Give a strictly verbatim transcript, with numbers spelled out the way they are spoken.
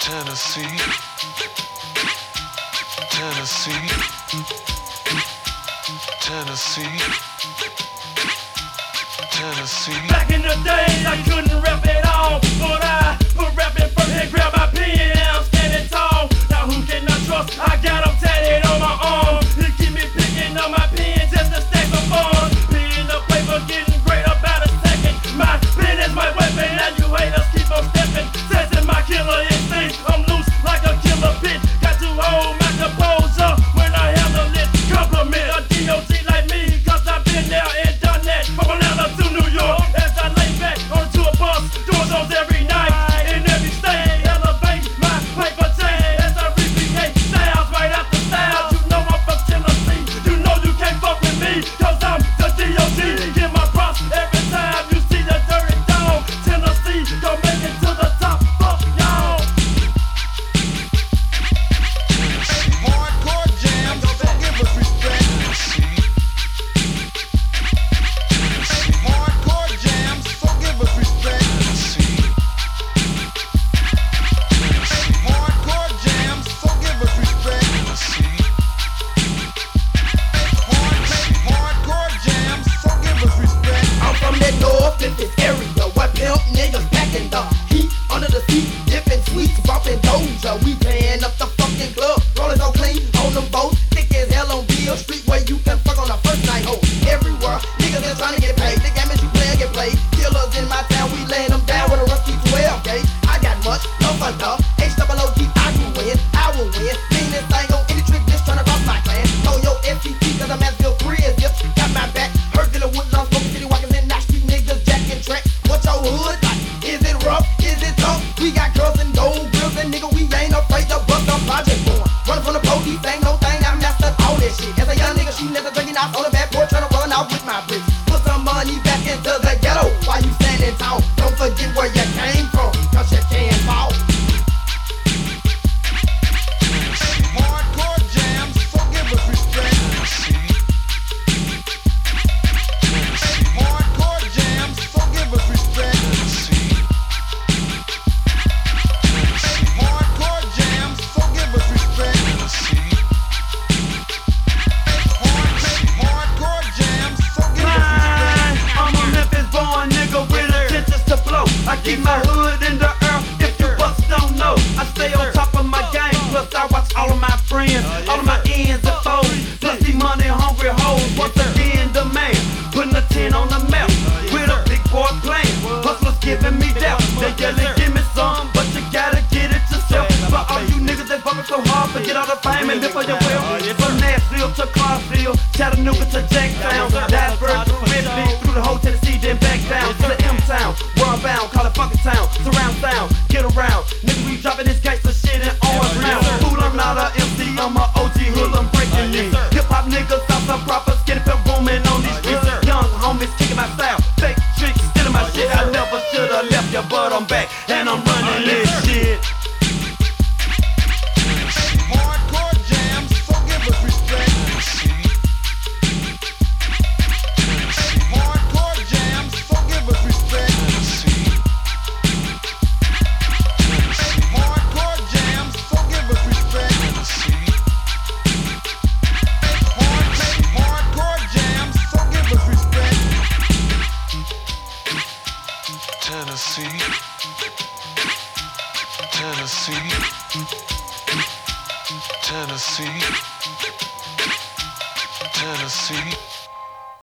Tennessee, Tennessee, Tennessee, Tennessee. Back in the days, I couldn't rap at all, but I put rapping first and grab my pen. Now I'm standing tall. Now who can I trust? I got them tatted on my arm. They keep me picking up my pen just to stack the funds. Pen the paper, getting great about a second. My pen is my weapon, and you haters keep on stepping. Testing my killer instinct. I'm loose like a killer bitch. Got to hold my composure when I handle it. Compliment a D O G like me, cause I've been there and done that. From Atlanta to New York, as I lay back onto a bus, doing shows every night in every state. Elevate my paper chain as I recreate styles right after styles. You know I'm from Tennessee, you know you can't fuck with me, cause I'm the D O G. Get my props every time you see the dirty dog. Tennessee, don't make it to the top, fuck y'all. Hardcore jams, so give us respect. Hardcore jams, so give us respect. Hardcore jams, so give us respect. Hardcore jams, so give us respect. I'm from that North Memphis area where pimp niggas packing the heat under the seat, dipping sweets, bumping doja. We tearing up the fucking club, rolling so clean on them boats, thick as hell on Beale Street where you can fuck on the first night. Ho, everywhere niggas is trying to get paid. The game is you play or get played. Killers in my town, we laying them down with a rusty twelve gauge. I got much, no fun dog. H double O G, I can win, I will win. Meanest thing on any trick, just trying to cross my clan. Throw your S T T cause I'm Mansfield three is zip. Got my back, heard to the woods on smoking city walking in Knox Street niggas jacking track. What your hood like? Is it rough? Is it tough? We got girls and gold grills and nigga, we ain't afraid to bust on project born. Run from the police, ain't no thing, I mastered all that shit. As a young nigga, she never drinking out on the back porch, trying to run out with my bricks. Put some money back into the ghetto while you standing tall. Don't forget where you came from, cause you can't fall. Hardcore jams, so give us respect. Hardcore jams, so give us respect. Hardcore jams, so give us respect. Hardcore jams, so give us respect. I'm a Memphis born nigga with intentions to blow. I keep my hood in the earth if you bust don't know. I stay on top of my game, plus I watch all of my friends, all of my ends and foes, plus these money hungry hoes. Once again the man, putting a ten on the map, with a big boy plan. Hustlers giving me death, they yelling give me some, but you gotta get it yourself. For all you niggas that fucking so hard, forget all the fame and live for your wealth. From Nashville to Clarksville, Chattanooga to Jacktown, Dasburg to Ripley, through the whole Tennessee, then back down to the M-Town, world bound, call it fucking town, surround sound, get around, niggas we dropping this gangsta shit in orange round. Fool, I'm not a M C, I'm a O G hood, I'm breaking in. Hip hop niggas, out some proper, skinny pimp booming on these streets. Young homies kicking my style, fake tricks, stealing my shit. I never should've left you, but I'm back and I'm running this shit. Hardcore jams, so give us respect. Hardcore jams, so give us respect. Hardcore jams, so give us respect. Hardcore jams, so give us respect. Tennessee, Tennessee, Tennessee, Tennessee.